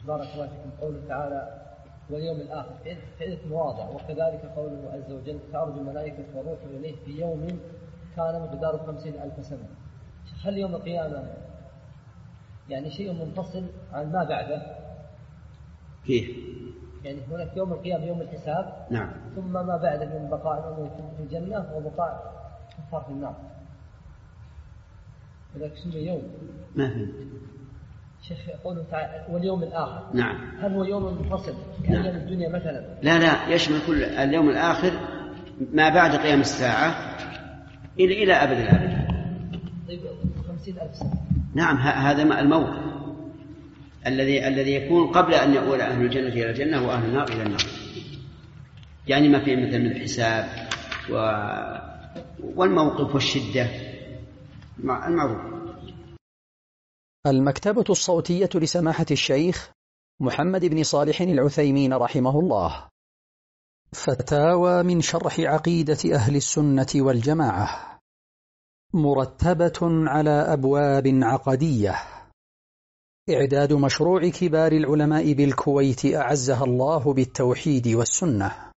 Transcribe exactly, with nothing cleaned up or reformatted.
بارك الله فيكم قوله تعالى واليوم الآخر في عدة مواضع، وكذلك قوله عز وجل تعرج الملائكة والروح إليه في يوم كان مقداره خمسين ألف سنة. هل يوم القيامة يعني شيء منفصل عن ما بعده؟ كيف؟ يعني هناك يوم القيامة يوم الحساب، نعم، ثم ما بعده من بقاء في الجنة وبقاء كفار في النار. هذا اسمه يوم. ما فهمت. شيخ يقول تعالى واليوم الآخر. نعم. هل هو يوم منفصل كأيام نعم. الدنيا مثلا؟ لا لا، يشمل كل اليوم الآخر ما بعد قيام الساعة إلى إلى أبد الآبد. طيب خمسين ألف سنة. نعم، هذا الموقف الذي الذي يكون قبل أن يقول أهل الجنة إلى الجنة وأهل النار إلى النار، يعني ما فيه مثل من الحساب و... والموقف والشدة المعروف. المكتبة الصوتية لسماحة الشيخ محمد بن صالح العثيمين رحمه الله. فتاوى من شرح عقيدة أهل السنة والجماعة، مرتبة على أبواب عقدية. إعداد مشروع كبار العلماء بالكويت أعزها الله بالتوحيد والسنة.